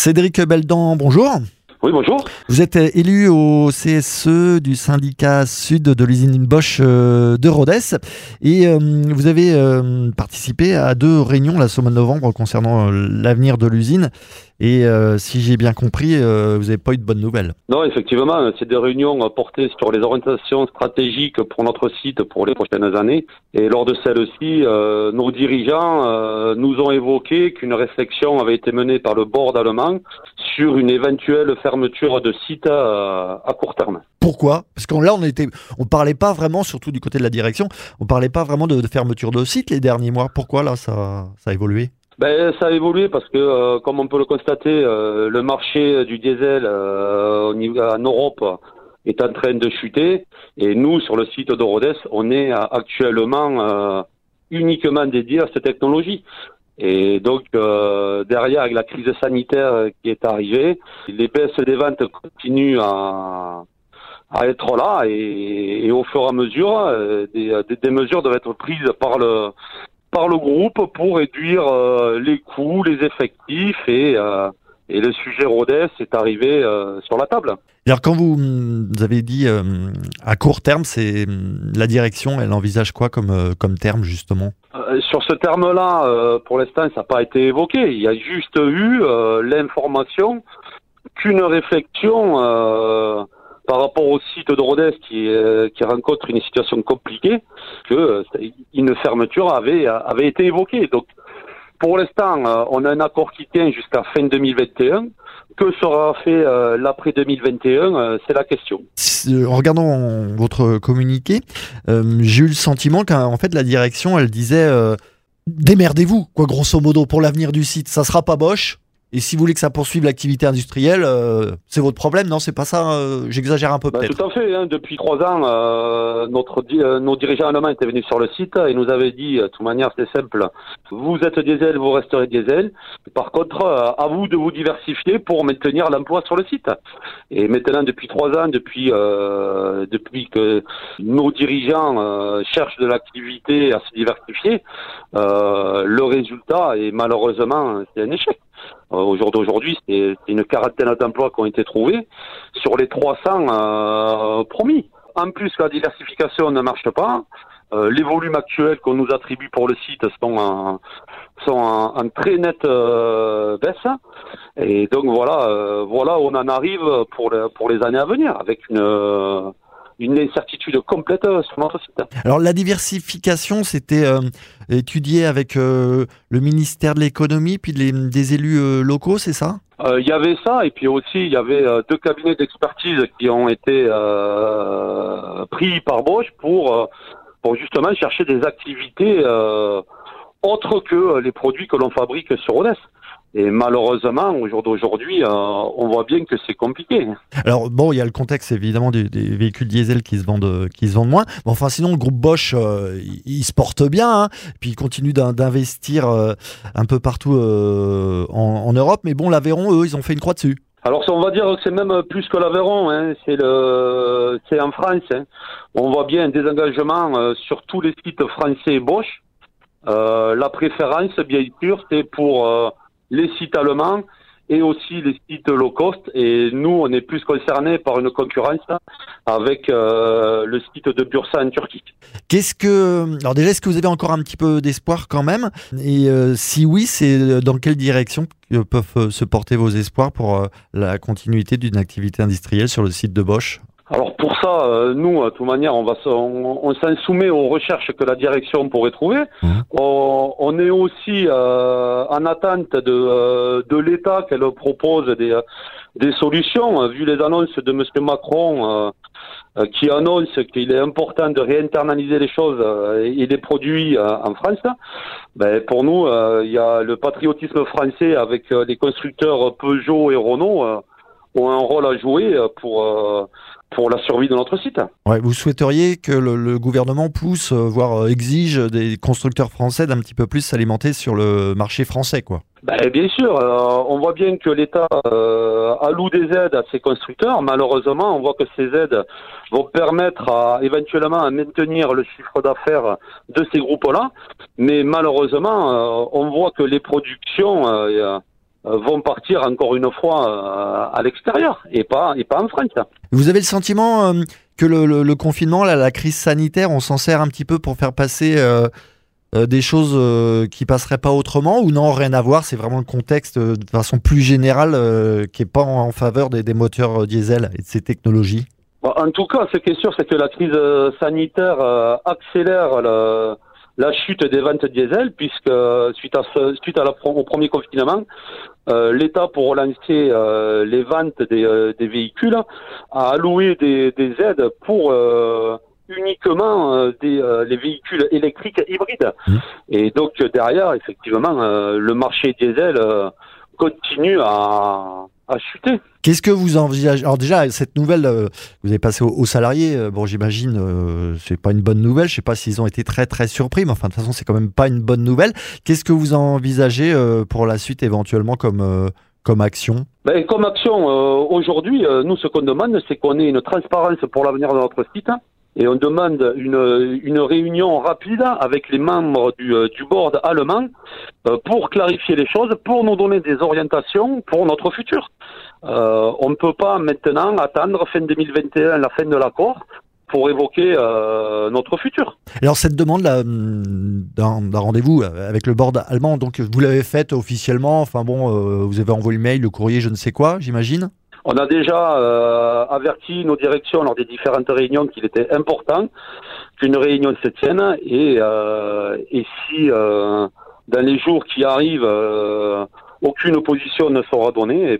Cédric Beldan, bonjour. Oui, bonjour. Vous êtes élu au CSE du syndicat Sud de l'usine Bosch de Rodez et vous avez participé à 2 réunions là, ce mois de novembre concernant l'avenir de l'usine. Et si j'ai bien compris, vous n'avez pas eu de bonnes nouvelles. Non, effectivement, c'est des réunions portées sur les orientations stratégiques pour notre site pour les prochaines années. Et lors de celles-ci, nos dirigeants nous ont évoqué qu'une réflexion avait été menée par le board allemand sur une éventuelle fermeture de site à court terme. Pourquoi ? Parce que là, on parlait pas vraiment, surtout du côté de la direction, on parlait pas vraiment de fermeture de site les derniers mois. Pourquoi là, ça a évolué ? Ça a évolué parce que, comme on peut le constater, le marché du diesel en Europe est en train de chuter. Et nous, sur le site de Rodez, on est actuellement uniquement dédié à cette technologie. Et donc, derrière, avec la crise sanitaire qui est arrivée, les baisses des ventes continuent à être là. Et au fur et à mesure, des mesures doivent être prises par le groupe pour réduire les coûts, les effectifs et le sujet Rodez est arrivé sur la table. Alors quand vous avez dit à court terme, c'est la direction, elle envisage quoi comme terme justement ? Sur ce terme-là, pour l'instant, ça n'a pas été évoqué. Il y a juste eu l'information qu'une réflexion par rapport au site de Rodez qui rencontre une situation compliquée, que une fermeture avait été évoquée. Donc, pour l'instant, on a un accord qui tient jusqu'à fin 2021. Que sera fait l'après 2021 c'est la question. En regardant votre communiqué, j'ai eu le sentiment qu'en fait la direction, elle disait démerdez-vous, quoi, grosso modo, pour l'avenir du site. Ça sera pas Bosch. Et si vous voulez que ça poursuive l'activité industrielle, c'est votre problème, non ? C'est pas ça j'exagère un peu peut-être. Tout à fait. Depuis 3 ans, nos dirigeants allemands étaient venus sur le site et nous avaient dit, de toute manière, c'est simple. Vous êtes diesel, vous resterez diesel. Par contre, à vous de vous diversifier pour maintenir l'emploi sur le site. Et maintenant, depuis 3 ans, depuis que nos dirigeants cherchent de l'activité à se diversifier, le résultat est malheureusement c'est un échec. Au jour d'aujourd'hui, c'est une quarantaine d'emplois qui ont été trouvés sur les 300 promis. En plus, la diversification ne marche pas. Les volumes actuels qu'on nous attribue pour le site sont en très nette baisse. Et donc voilà où on en arrive pour les années à venir, avec une incertitude complète sur notre site. Alors la diversification, c'était étudié avec le ministère de l'économie puis des élus locaux, c'est ça ? Il y avait ça, et puis aussi il y avait 2 cabinets d'expertise qui ont été pris par Bosch pour justement chercher des activités autres que les produits que l'on fabrique sur Rodez. Et malheureusement, au jour d'aujourd'hui, on voit bien que c'est compliqué. Alors bon, il y a le contexte évidemment des véhicules diesel qui se vendent moins. Mais enfin, sinon le groupe Bosch, il se porte bien. Hein. Puis il continue d'investir un peu partout en Europe. Mais bon, l'Aveyron, eux, ils ont fait une croix dessus. Alors on va dire que c'est même plus que l'Aveyron. Hein. C'est en France. Hein. On voit bien un désengagement sur tous les sites français Bosch. La préférence, bien sûr, c'est pour les sites allemands et aussi les sites low cost. Et nous, on est plus concernés par une concurrence avec le site de Bursa en Turquie. Alors déjà, est-ce que vous avez encore un petit peu d'espoir quand même ? Et si oui, c'est dans quelle direction peuvent se porter vos espoirs pour la continuité d'une activité industrielle sur le site de Bosch ? Alors pour ça, nous, de toute manière, on s'en soumet aux recherches que la direction pourrait trouver. On est aussi en attente de l'État qu'elle propose des solutions. Vu les annonces de M. Macron qui annonce qu'il est important de réinternaliser les choses et les produits en France, pour nous, il y a le patriotisme français avec les constructeurs Peugeot et Renault ont un rôle à jouer pour la survie de notre site. Ouais, vous souhaiteriez que le gouvernement pousse, voire exige des constructeurs français d'un petit peu plus s'alimenter sur le marché français, quoi. Bien sûr, on voit bien que l'État alloue des aides à ces constructeurs. Malheureusement, on voit que ces aides vont permettre éventuellement à maintenir le chiffre d'affaires de ces groupes-là. Mais malheureusement, on voit que les productions vont partir encore une fois à l'extérieur et pas en France. Vous avez le sentiment que le confinement, la crise sanitaire, on s'en sert un petit peu pour faire passer des choses qui passeraient pas autrement, ou non, rien à voir, c'est vraiment le contexte de façon plus générale qui est pas en faveur des moteurs diesel et de ces technologies? Bon, en tout cas, ce qui est sûr, c'est que la crise sanitaire accélère la chute des ventes diesel, puisque suite au premier confinement, l'État, pour relancer les ventes des véhicules, a alloué des aides pour uniquement les véhicules électriques hybrides. Et donc derrière, effectivement, le marché diesel continue à chuter. Qu'est-ce que vous envisagez? Alors déjà, cette nouvelle, vous avez passé aux salariés, bon j'imagine, c'est pas une bonne nouvelle, je sais pas s'ils ont été très très surpris, mais enfin de toute façon c'est quand même pas une bonne nouvelle. Qu'est-ce que vous envisagez pour la suite éventuellement comme action? Comme action, aujourd'hui, nous ce qu'on demande, c'est qu'on ait une transparence pour l'avenir de notre site. Et on demande une réunion rapide avec les membres du board allemand pour clarifier les choses, pour nous donner des orientations pour notre futur. On ne peut pas maintenant attendre fin 2021, la fin de l'accord, pour évoquer notre futur. Alors cette demande-là d'un rendez-vous avec le board allemand, donc vous l'avez faite officiellement, enfin bon, vous avez envoyé le mail, le courrier, je ne sais quoi, j'imagine? On a déjà averti nos directions lors des différentes réunions qu'il était important qu'une réunion se tienne et si dans les jours qui arrivent aucune opposition ne sera donnée,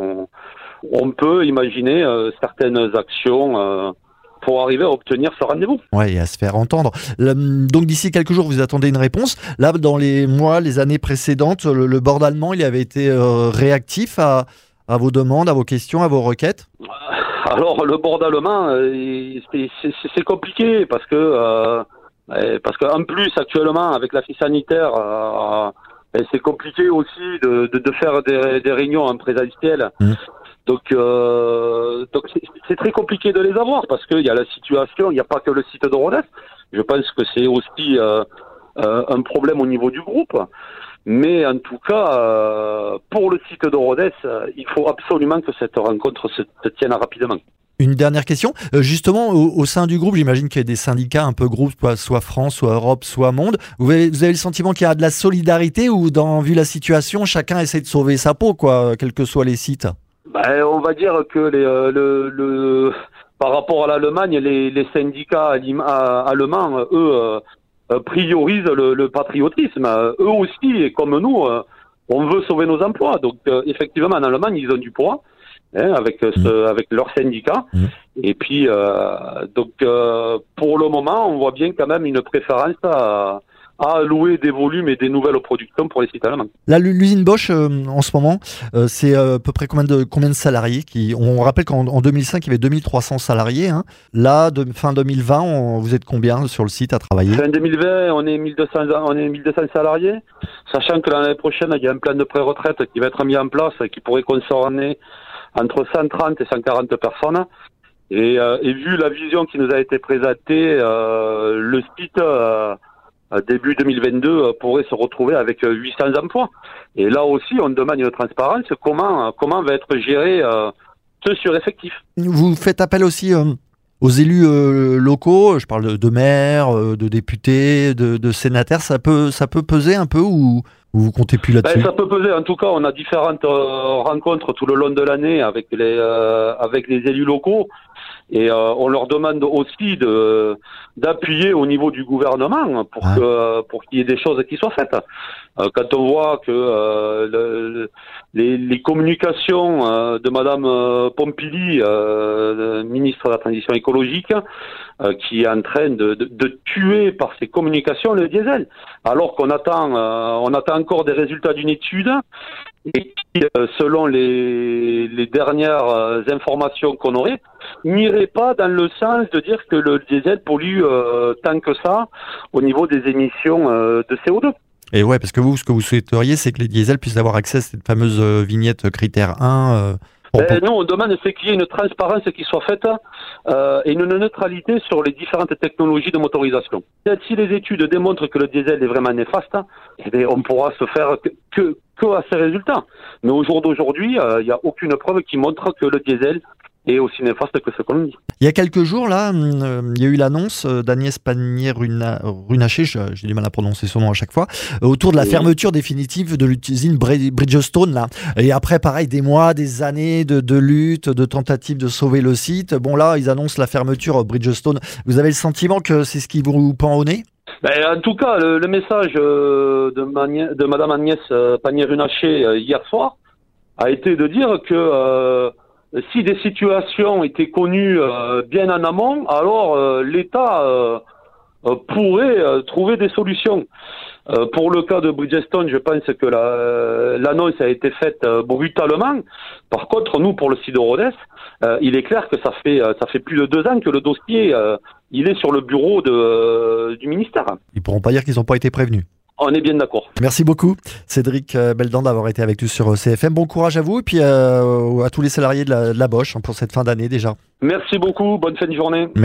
on peut imaginer certaines actions pour arriver à obtenir ce rendez-vous. Ouais, et à se faire entendre. Donc d'ici quelques jours, vous attendez une réponse. Là, dans les mois, les années précédentes, le board allemand, il avait été réactif à vos demandes, à vos questions, à vos requêtes? Alors le board allemand, c'est compliqué parce que en plus actuellement avec la crise sanitaire, c'est compliqué aussi de faire des réunions en présentiel. Donc c'est très compliqué de les avoir parce qu'il y a la situation, il n'y a pas que le site de Rodez. Je pense que c'est aussi un problème au niveau du groupe. Mais en tout cas, pour le site de Rodez, il faut absolument que cette rencontre se tienne rapidement. Une dernière question. Justement, au sein du groupe, j'imagine qu'il y a des syndicats un peu groupes, soit France, soit Europe, soit Monde. Vous avez le sentiment qu'il y a de la solidarité ou, vu la situation, chacun essaie de sauver sa peau, quoi, quels que soient les sites? On va dire que par rapport à l'Allemagne, les syndicats allemands, eux, priorisent le patriotisme. Eux aussi, et comme nous, on veut sauver nos emplois. Donc, effectivement, en Allemagne, ils ont du poids avec leurs syndicats. Et puis, pour le moment, on voit bien quand même une préférence à allouer des volumes et des nouvelles productions pour les sites allemands. Là, l'usine Bosch, en ce moment, c'est à peu près combien de salariés on rappelle qu'en 2005, il y avait 2300 salariés. Hein. Là, fin 2020, vous êtes combien sur le site à travailler? Fin 2020, on est 1200 salariés, sachant que l'année prochaine, il y a un plan de pré-retraite qui va être mis en place et qui pourrait concerner entre 130 et 140 personnes. Et vu la vision qui nous a été présentée, le site... début 2022 pourrait se retrouver avec 800 emplois. Et là aussi, on demande une transparence. Comment va être géré ce sureffectif? Vous faites appel aussi aux élus locaux. Je parle de maires, de députés, de sénateurs. Ça peut peser un peu ou vous comptez plus là-dessus? Ça peut peser. En tout cas, on a différentes rencontres tout le long de l'année avec les élus locaux. Et on leur demande aussi d'appuyer au niveau du gouvernement pour qu'il y ait des choses qui soient faites. Quand on voit que les communications de Madame Pompili, ministre de la Transition écologique, qui est en train de tuer par ses communications le diesel, alors qu'on attend encore des résultats d'une étude et qui, selon les dernières informations qu'on aurait, n'irait pas dans le sens de dire que le diesel pollue tant que ça au niveau des émissions de CO2. Et ouais, parce que vous, ce que vous souhaiteriez, c'est que les diesels puissent avoir accès à cette fameuse vignette critère 1. Nous, on demande c'est qu'il y ait une transparence qui soit faite et une neutralité sur les différentes technologies de motorisation. Si les études démontrent que le diesel est vraiment néfaste, on pourra se faire que à ces résultats. Mais au jour d'aujourd'hui, il n'y a aucune preuve qui montre que le diesel est aussi néfaste que ce qu'on dit. Il y a quelques jours, là, il y a eu l'annonce d'Agnès Pannier-Runacher, j'ai du mal à prononcer son nom à chaque fois, autour de la fermeture définitive de l'usine Bridgestone. Là. Et après, pareil, des mois, des années de lutte, de tentatives de sauver le site. Bon, là, ils annoncent la fermeture Bridgestone. Vous avez le sentiment que c'est ce qui vous pend au nez ? En tout cas, le message de Madame Agnès Pannier-Runacher hier soir a été de dire que si des situations étaient connues bien en amont, alors l'État pourrait trouver des solutions. Pour le cas de Bridgestone, je pense que l'annonce a été faite brutalement. Par contre, nous, pour le site de Rodez, il est clair que ça fait plus de 2 ans que le dossier il est sur le bureau du ministère. Ils pourront pas dire qu'ils n'ont pas été prévenus. On est bien d'accord. Merci beaucoup, Cédric Beldan, d'avoir été avec nous sur CFM. Bon courage à vous et puis à tous les salariés de la Bosch pour cette fin d'année déjà. Merci beaucoup. Bonne fin de journée.